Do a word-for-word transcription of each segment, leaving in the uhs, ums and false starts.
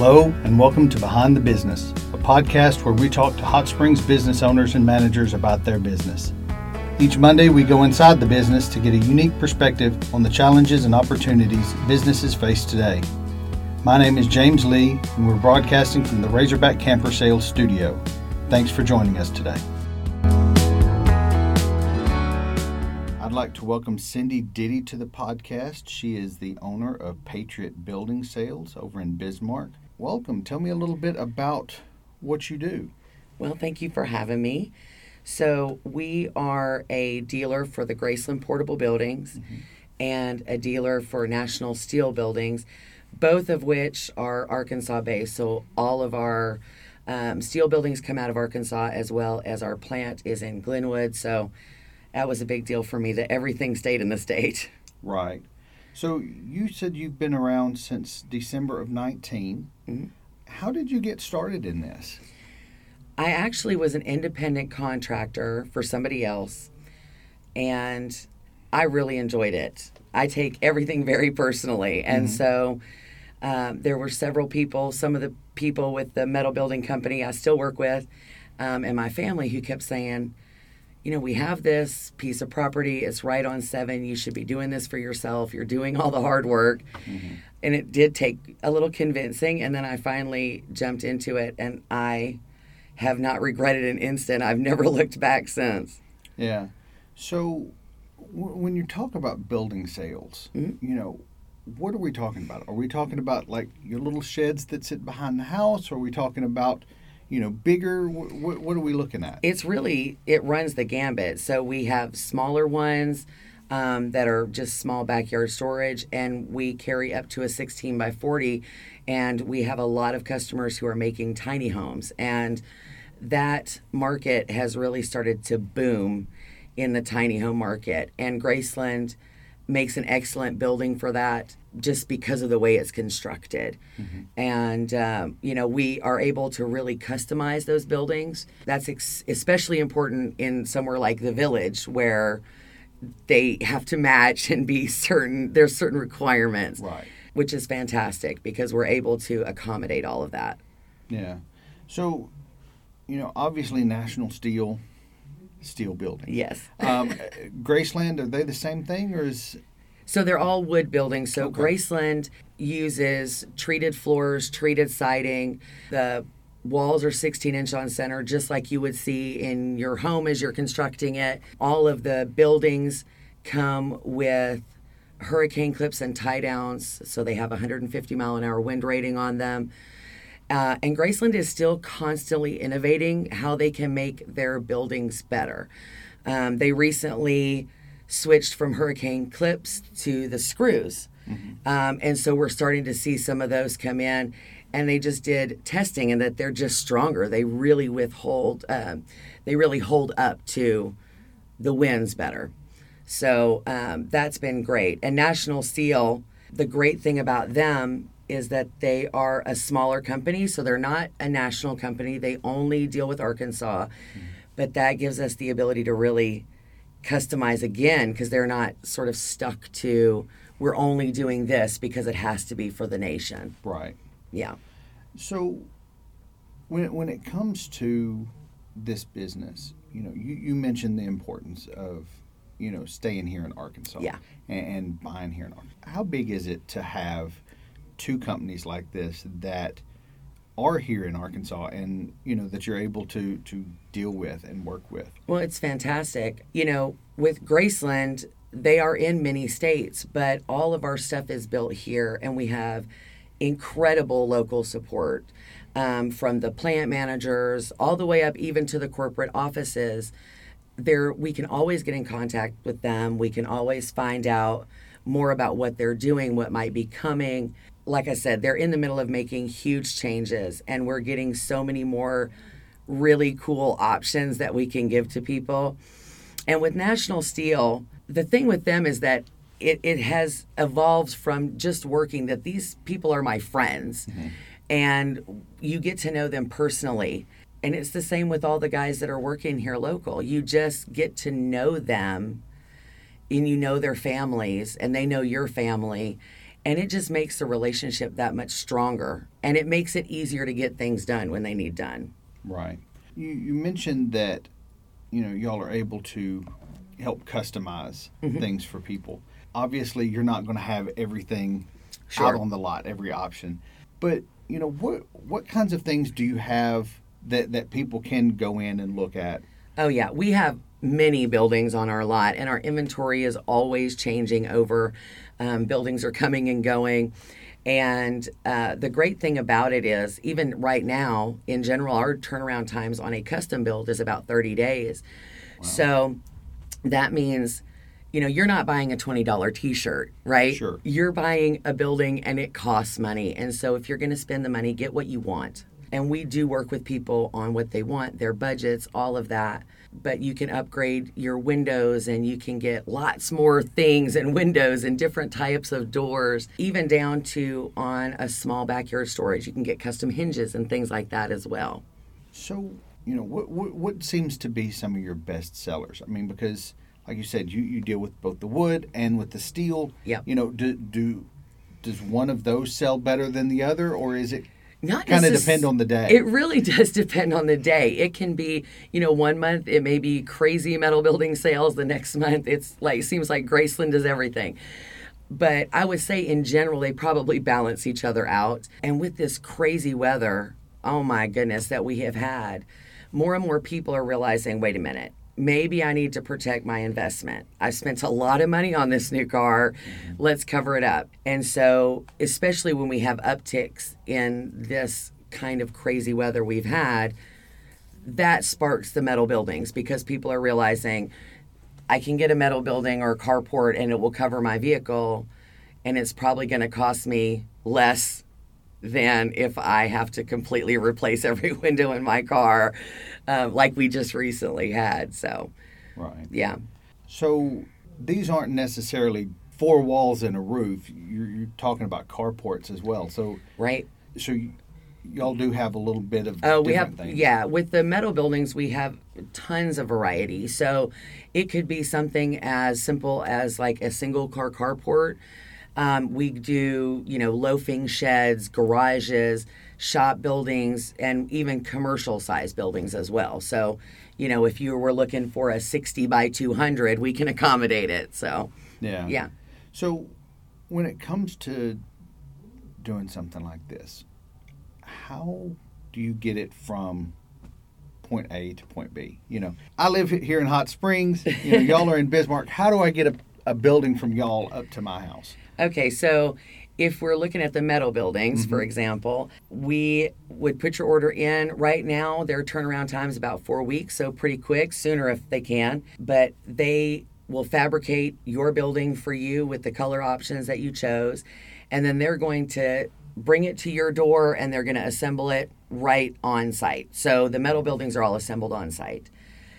Hello, and welcome to Behind the Business, a podcast where we talk to Hot Springs business owners and managers about their business. Each Monday, we go inside the business to get a unique perspective on the challenges and opportunities businesses face today. My name is James Lee, and we're broadcasting from the Razorback Camper Sales Studio. Thanks for joining us today. I'd like to welcome Cindy Diddy to the podcast. She is the owner of Patriot Building Sales over in Bismarck. Welcome. Tell me a little bit about what you do. Well, thank you for having me. So we are a dealer for the Graceland Portable Buildings mm-hmm. and a dealer for National Steel Buildings, both of which are Arkansas-based. So all of our um, steel buildings come out of Arkansas, as well as our plant is in Glenwood. So that was a big deal for me that everything stayed in the state. Right. So you said you've been around since December of nineteen. Mm-hmm. How did you get started in this? I actually was an independent contractor for somebody else, and I really enjoyed it. I take everything very personally, and mm-hmm. so um, there were several people, some of the people with the metal building company I still work with, um, and my family who kept saying, you know, we have this piece of property, it's right on seven, you should be doing this for yourself, you're doing all the hard work. Mm-hmm. And it did take a little convincing, and then I finally jumped into it, and I have not regretted an instant. I've never looked back since. Yeah. So w- when you talk about building sales, mm-hmm. you know, what are we talking about? Are we talking about like your little sheds that sit behind the house? Or are we talking about, you know, bigger? W- what are we looking at? It's really, it runs the gambit. So we have smaller ones um, that are just small backyard storage, and we carry up to a sixteen by forty, and we have a lot of customers who are making tiny homes, and that market has really started to boom in the tiny home market, and Graceland makes an excellent building for that just because of the way it's constructed. Mm-hmm. And, um, you know, we are able to really customize those buildings. That's ex- especially important in somewhere like the Village, where they have to match and be certain, there's certain requirements, right. which is fantastic because we're able to accommodate all of that. Yeah. So, you know, obviously National Steel, steel building. Yes. um, Graceland, are they the same thing, or is... So they're all wood buildings. So okay. Graceland uses treated floors, treated siding. The walls are sixteen inch on center, just like you would see in your home as you're constructing it. All of the buildings come with hurricane clips and tie downs, so they have a one hundred fifty mile an hour wind rating on them. Uh, and Graceland is still constantly innovating how they can make their buildings better. Um, they recently switched from hurricane clips to the screws. Mm-hmm. Um, and so we're starting to see some of those come in. And they just did testing, and that they're just stronger. They really withhold, um, they really hold up to the winds better. So um, that's been great. And National Steel, the great thing about them is that they are a smaller company, so they're not a national company. They only deal with Arkansas, mm-hmm. but that gives us the ability to really customize again, because they're not sort of stuck to, we're only doing this because it has to be for the nation. Right. Yeah. So when when it comes to this business, you know, you, you mentioned the importance of, you know, staying here in Arkansas yeah. and, and buying here in Arkansas. How big is it to have two companies like this that are here in Arkansas and, you know, that you're able to, to deal with and work with? Well, it's fantastic. You know, with Graceland, they are in many states, but all of our stuff is built here, and we have incredible local support um, from the plant managers all the way up even to the corporate offices. There, we can always get in contact with them. We can always find out more about what they're doing, what might be coming. Like I said, they're in the middle of making huge changes, and we're getting so many more really cool options that we can give to people. And with National Steel, the thing with them is that it, it has evolved from just working, that these people are my friends, mm-hmm. and you get to know them personally. And it's the same with all the guys that are working here local. You just get to know them, and you know their families, and they know your family. And it just makes the relationship that much stronger. And it makes it easier to get things done when they need done. Right. You, you mentioned that, you know, y'all are able to help customize mm-hmm. things for people. Obviously, you're not going to have everything sure. out on the lot, every option. But, you know, what what kinds of things do you have that, that people can go in and look at? Oh, yeah. We have many buildings on our lot, and our inventory is always changing over. Um, buildings are coming and going. And uh, the great thing about it is, even right now, in general, our turnaround times on a custom build is about thirty days. Wow. So that means, you know, you're not buying a twenty dollars T-shirt, right? Sure. You're buying a building and it costs money. And so if you're going to spend the money, get what you want. And we do work with people on what they want, their budgets, all of that. But you can upgrade your windows and you can get lots more things and windows and different types of doors, even down to on a small backyard storage. You can get custom hinges and things like that as well. So, you know, what what, what seems to be some of your best sellers? I mean, because like you said, you, you deal with both the wood and with the steel. Yeah. You know, do, do does one of those sell better than the other, or is it Not kind of necess- depend on the day? It really does depend on the day. It can be, you know, one month it may be crazy metal building sales. The next month it's like, seems like Graceland does everything. But I would say in general, they probably balance each other out. And with this crazy weather, oh my goodness, that we have had, more and more people are realizing, wait a minute, maybe I need to protect my investment. I've spent a lot of money on this new car. Mm-hmm. Let's cover it up. And so, especially when we have upticks in this kind of crazy weather we've had, that sparks the metal buildings because people are realizing I can get a metal building or a carport and it will cover my vehicle, and it's probably going to cost me less than if I have to completely replace every window in my car, uh, like we just recently had. So, right. Yeah. So these aren't necessarily four walls and a roof. You're, you're talking about carports as well. So right. So y- y'all do have a little bit of Oh, different we have things. Yeah. With the metal buildings, we have tons of variety. So it could be something as simple as like a single car carport. Um, we do, you know, loafing sheds, garages, shop buildings, and even commercial size buildings as well. So, you know, if you were looking for a sixty by two hundred, we can accommodate it. So, yeah. Yeah. So when it comes to doing something like this, how do you get it from point A to point B? You know, I live here in Hot Springs. You know, y'all are in Bismarck. How do I get a, a building from y'all up to my house? Okay, so if we're looking at the metal buildings, mm-hmm. for example, we would put your order in. Right now, their turnaround time is about four weeks, so pretty quick, sooner if they can. But they will fabricate your building for you with the color options that you chose, and then they're going to bring it to your door, and they're going to assemble it right on site. So the metal buildings are all assembled on site.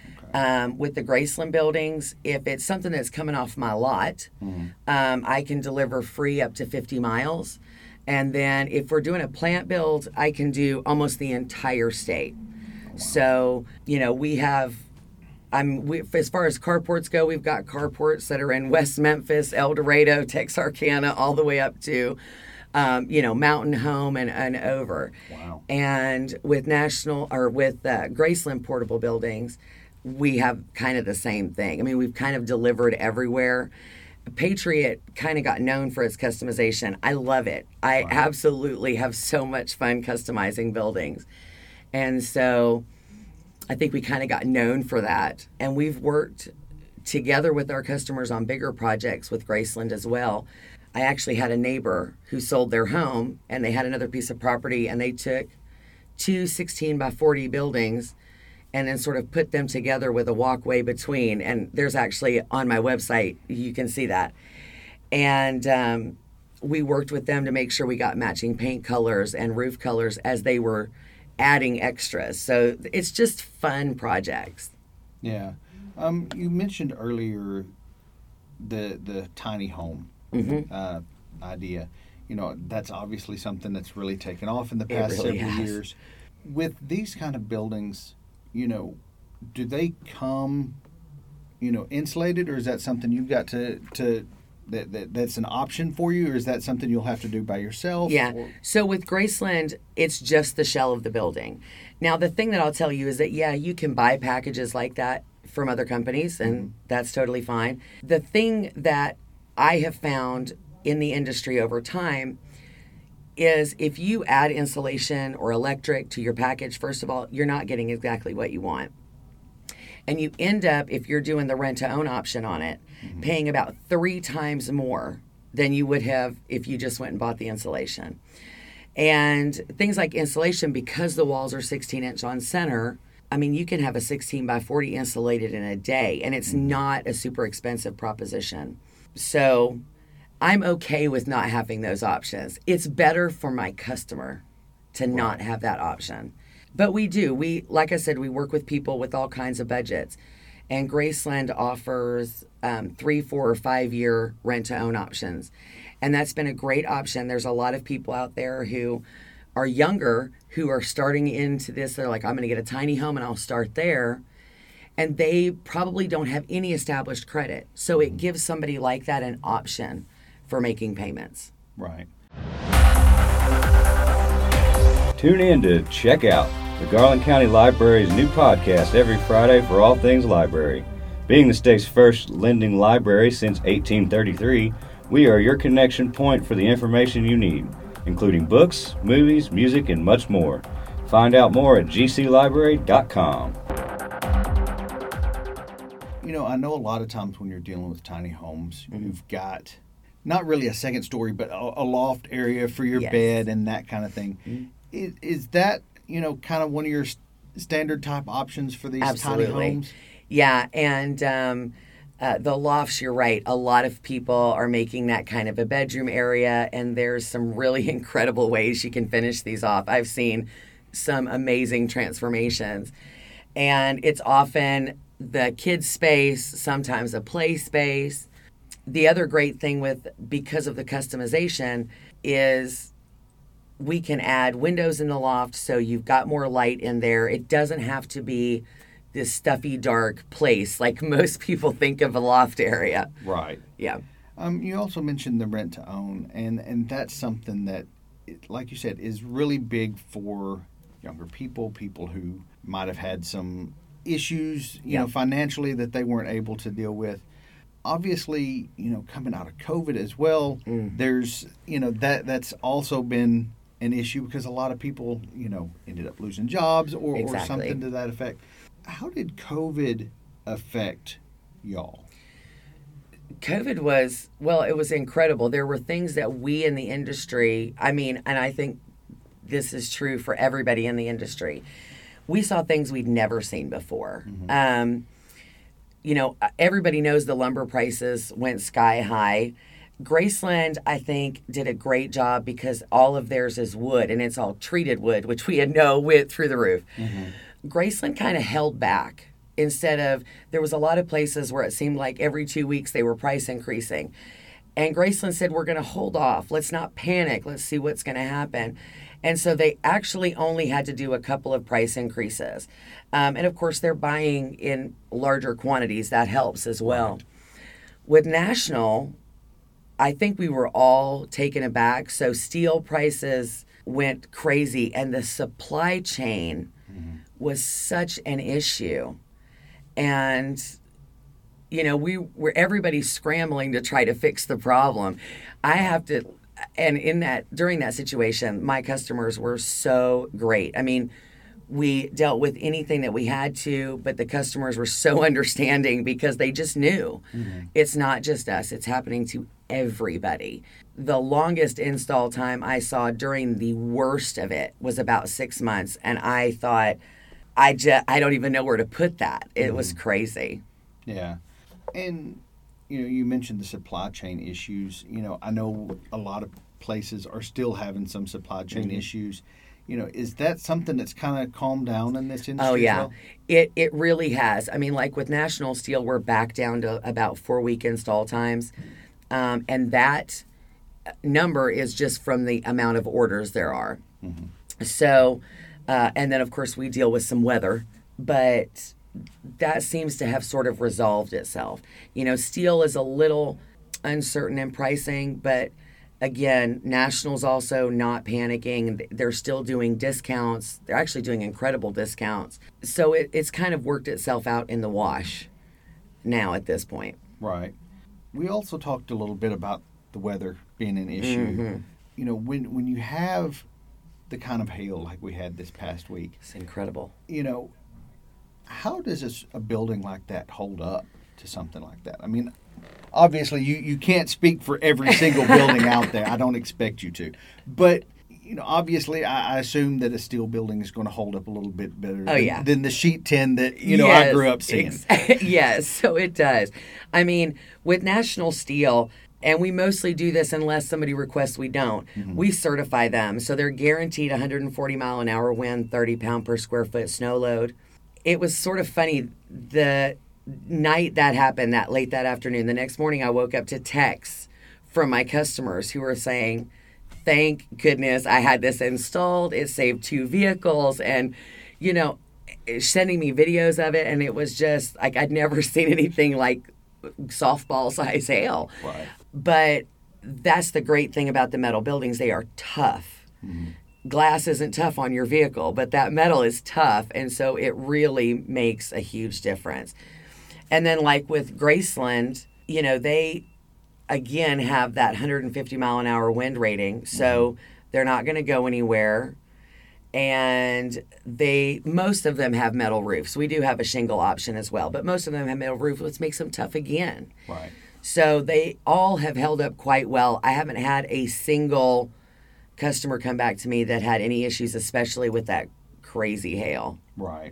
Um, with the Graceland buildings, if it's something that's coming off my lot, mm-hmm. um, I can deliver free up to fifty miles. And then if we're doing a plant build, I can do almost the entire state. Oh, wow. So, you know, we have, I'm we, as far as carports go, we've got carports that are in West Memphis, El Dorado, Texarkana, all the way up to, um, you know, Mountain Home and, and over. Wow. And with National, or with uh, Graceland portable buildings, we have kind of the same thing. I mean, we've kind of delivered everywhere. Patriot kind of got known for its customization. I love it. I wow. absolutely have so much fun customizing buildings. And so I think we kind of got known for that. And we've worked together with our customers on bigger projects with Graceland as well. I actually had a neighbor who sold their home, and they had another piece of property, and they took two sixteen by forty buildings and then sort of put them together with a walkway between. And there's actually on my website, you can see that. And um, we worked with them to make sure we got matching paint colors and roof colors as they were adding extras. So it's just fun projects. Yeah. Um, you mentioned earlier the the tiny home mm-hmm. uh, idea. You know, that's obviously something that's really taken off in the past really several has. years. With these kind of buildings, you know, do they come, you know, insulated, or is that something you've got to, to that, that that's an option for you, or is that something you'll have to do by yourself? Yeah. Or? So with Graceland, it's just the shell of the building. Now, the thing that I'll tell you is that, yeah, you can buy packages like that from other companies, and mm-hmm. that's totally fine. The thing that I have found in the industry over time is if you add insulation or electric to your package, first of all, you're not getting exactly what you want. And you end up, if you're doing the rent-to-own option on it, mm-hmm. paying about three times more than you would have if you just went and bought the insulation. And things like insulation, because the walls are sixteen inch on center, I mean, you can have a sixteen by forty insulated in a day, and it's mm-hmm. not a super expensive proposition. So I'm okay with not having those options. It's better for my customer to right. not have that option. But we do. We, like I said, we work with people with all kinds of budgets. And Graceland offers um, three, four, or five-year rent-to-own options. And that's been a great option. There's a lot of people out there who are younger who are starting into this. They're like, I'm going to get a tiny home and I'll start there. And they probably don't have any established credit. So it gives somebody like that an option for making payments. Right. Tune in to Check Out, the Garland County Library's new podcast every Friday for all things library. Being the state's first lending library since eighteen thirty-three, we are your connection point for the information you need, including books, movies, music, and much more. Find out more at g c library dot com. You know, I know a lot of times when you're dealing with tiny homes, mm-hmm. you've got not really a second story, but a, a loft area for your yes. bed and that kind of thing. Mm-hmm. Is, is that, you know, kind of one of your standard type options for these Absolutely. tiny homes? Yeah, and um, uh, the lofts, you're right. A lot of people are making that kind of a bedroom area, and there's some really incredible ways you can finish these off. I've seen some amazing transformations. And it's often the kids' space, sometimes a play space. The other great thing with, because of the customization, is we can add windows in the loft so you've got more light in there. It doesn't have to be this stuffy, dark place like most people think of a loft area. Right. Yeah. Um, you also mentioned the rent to own, and, and that's something that, like you said, is really big for younger people, people who might have had some issues, you yeah. know, financially that they weren't able to deal with. Obviously, you know, coming out of COVID as well, mm. there's, you know, that that's also been an issue because a lot of people, you know, ended up losing jobs or, exactly. or something to that effect. How did COVID affect y'all? COVID was, well, it was incredible. There were things that we in the industry, I mean, and I think this is true for everybody in the industry, we saw things we'd never seen before. Mm-hmm. Um, you know, everybody knows the lumber prices went sky high. Graceland, I think, did a great job because all of theirs is wood, and it's all treated wood, which we had no width through the roof. Mm-hmm. Graceland kind of held back. Instead of, there was a lot of places where it seemed like every two weeks they were price increasing. And Graceland said, we're going to hold off. Let's not panic. Let's see what's going to happen. And so they actually only had to do a couple of price increases. Um, and of course, they're buying in larger quantities. That helps as well. Right. With National, I think we were all taken aback. So steel prices went crazy, and the supply chain mm-hmm. was such an issue. And, you know, we were everybody's scrambling to try to fix the problem. I have to, and in that, during that situation, my customers were so great. I mean, we dealt with anything that we had to, but the customers were so understanding because they just knew mm-hmm. it's not just us, it's happening to everybody. The longest install time I saw during the worst of it was about six months. And I thought, I just, I don't even know where to put that. It mm-hmm. was crazy. Yeah. And, you know, you mentioned the supply chain issues. You know, I know a lot of places are still having some supply chain mm-hmm. issues. You know, is that something that's kind of calmed down in this industry? Oh, yeah. As well? It it really has. I mean, like with National Steel, we're back down to about four-week install times. Um, and that number is just from the amount of orders there are. Mm-hmm. So, uh, and then, of course, we deal with some weather. But that seems to have sort of resolved itself. You know, steel is a little uncertain in pricing, but again, National's also not panicking. They're still doing discounts. They're actually doing incredible discounts. So it, it's kind of worked itself out in the wash now at this point. Right. We also talked a little bit about the weather being an issue. Mm-hmm. You know, when when you have the kind of hail like we had this past week, It's incredible. you know, how does a, a building like that hold up to something like that? I mean, obviously you, you can't speak for every single building out there. I don't expect you to. But, you know, obviously I, I assume that a steel building is going to hold up a little bit better Oh, than, yeah. than the sheet tin that, you know, I Yes, grew up seeing. ex- yes, so it does. I mean, with National Steel, and we mostly do this unless somebody requests we don't, Mm-hmm. we certify them. So they're guaranteed one hundred forty mile an hour wind, thirty pound per square foot snow load. It was sort of funny. The night that happened, that late that afternoon, the next morning I woke up to texts from my customers who were saying, thank goodness I had this installed. It saved two vehicles. And, you know, sending me videos of it. And it was just like I'd never seen anything like softball size hail. Right. But that's the great thing about the metal buildings. They are tough. Mm-hmm. Glass isn't tough on your vehicle, but that metal is tough. And so it really makes a huge difference. And then like with Graceland, you know, they, again, have that one hundred fifty mile an hour wind rating. So mm-hmm. they're not going to go anywhere. And they, most of them have metal roofs. We do have a shingle option as well, but most of them have metal roofs, which makes them tough again. Right. So they all have held up quite well. I haven't had a single customer come back to me that had any issues, especially with that crazy hail. Right.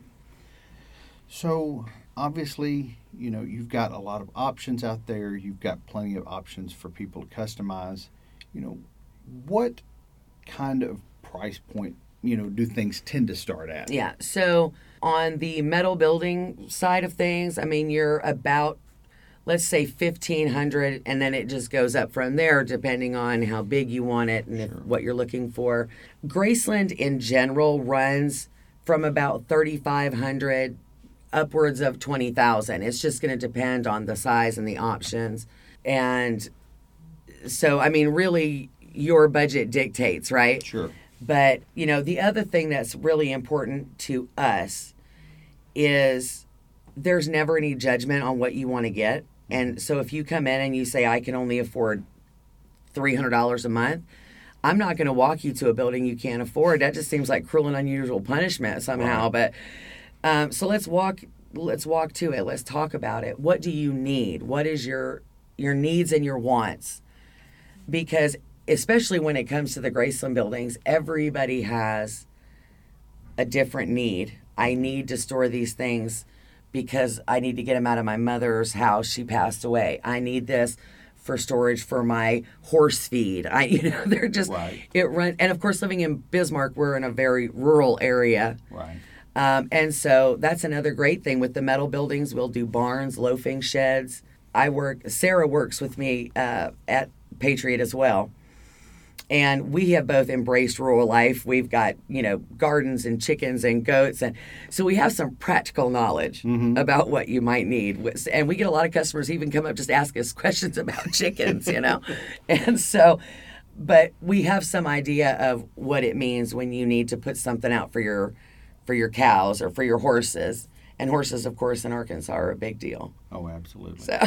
So obviously, you know, you've got a lot of options out there. You've got plenty of options for people to customize. You know, what kind of price point, you know, do things tend to start at? Yeah. So on the metal building side of things, I mean, you're about, let's say fifteen hundred dollars, and then it just goes up from there depending on how big you want it and if, Sure. what you're looking for. Graceland in general runs from about thirty-five hundred dollars upwards of twenty thousand dollars. It's just going to depend on the size and the options. And so, I mean, really, your budget dictates, right? Sure. But, you know, the other thing that's really important to us is there's never any judgment on what you want to get. And so if you come in and you say, I can only afford three hundred dollars a month, I'm not going to walk you to a building you can't afford. That just seems like cruel and unusual punishment somehow. Right. But um, so let's walk let's walk to it. Let's talk about it. What do you need? What is your your needs and your wants? Because especially when it comes to the Graceland buildings, everybody has a different need. I need to store these things because I need to get them out of my mother's house. She passed away. I need this for storage for my horse feed. I, you know, they're just, Right. it run. And of course, living in Bismarck, we're in a very rural area. Right. Um, and so that's another great thing with the metal buildings. We'll do barns, loafing sheds. I work, Sarah works with me uh, at Patriot as well. And we have both embraced rural life. We've got, you know, gardens and chickens and goats. And so we have some practical knowledge Mm-hmm. about what you might need. And we get a lot of customers even come up just ask us questions about chickens, you know. And so, but we have some idea of what it means when you need to put something out for your for your cows or for your horses. And horses, of course, in Arkansas are a big deal. Oh, absolutely. So,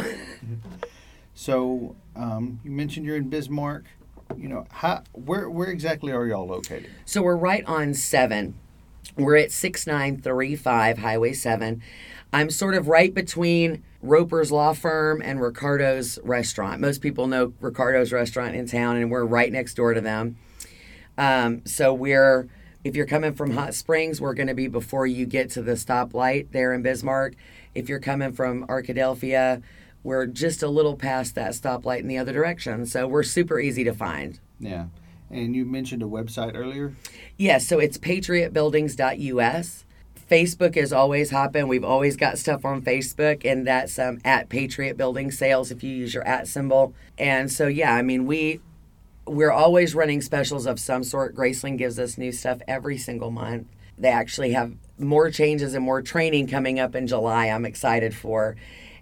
So um, you mentioned you're in Bismarck. You know, how, where where exactly are y'all located? so we're right on seven. We're at six nine three five Highway seven. I'm sort of right between Roper's Law Firm and Ricardo's Restaurant. Most people know Ricardo's Restaurant in town, and we're right next door to them. Um, so we're, if you're coming from Hot Springs, we're going to be before you get to the stoplight there in Bismarck. If you're coming from Arkadelphia, we're just a little past that stoplight in the other direction. So we're super easy to find. Yeah. And you mentioned a website earlier. Yes, so it's patriot buildings dot U S. Facebook is always hopping. We've always got stuff on Facebook, and that's um, at Patriot Building Sales if you use your at symbol. And so, yeah, I mean, we, we're always running specials of some sort. Graceland gives us new stuff every single month. They actually have more changes and more training coming up in July I'm excited for.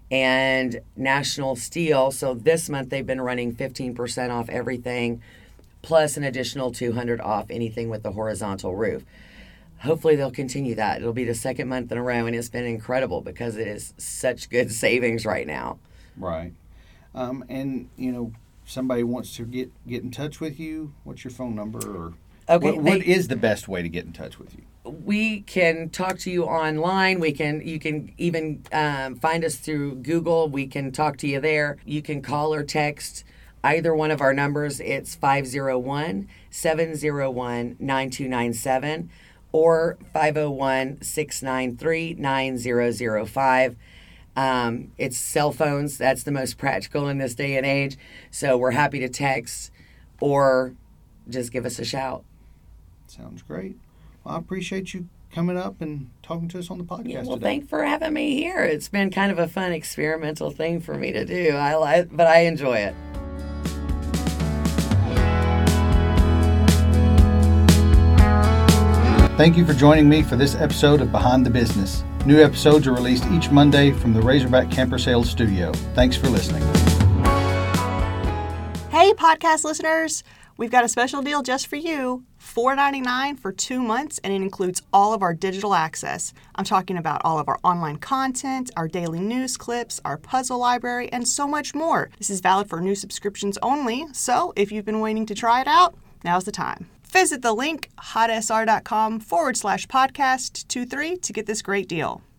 and National Steel. So this month they've been running fifteen percent off everything, plus an additional two hundred off anything with the horizontal roof. Hopefully they'll continue that. It'll be the second month in a row, and it's been incredible because it is such good savings right now. Right. Um, and, you know, somebody wants to get, get in touch with you. What's your phone number? Or Okay, what, what they- is the best way to get in touch with you? We can talk to you online. We can you can even um, find us through Google. We can talk to you there. You can call or text either one of our numbers. It's five oh one, seven oh one, nine two nine seven or five oh one, six nine three, nine zero zero five. Um, it's cell phones. That's the most practical in this day and age. So we're happy to text or just give us a shout. Sounds great. Well, I appreciate you coming up and talking to us on the podcast Yeah, well, today. thanks for having me here. It's been kind of a fun experimental thing for me to do. I like, but I enjoy it. Thank you for joining me for this episode of Behind the Business. New episodes are released each Monday from the Razorback Camper Sales Studio. Thanks for listening. Hey, podcast listeners. We've got a special deal just for you. four ninety-nine for two months, and it includes all of our digital access. I'm talking about all of our online content, our daily news clips, our puzzle library, and so much more. This is valid for new subscriptions only, so if you've been waiting to try it out, now's the time. Visit the link, hotsr.com forward slash podcast 23 to get this great deal.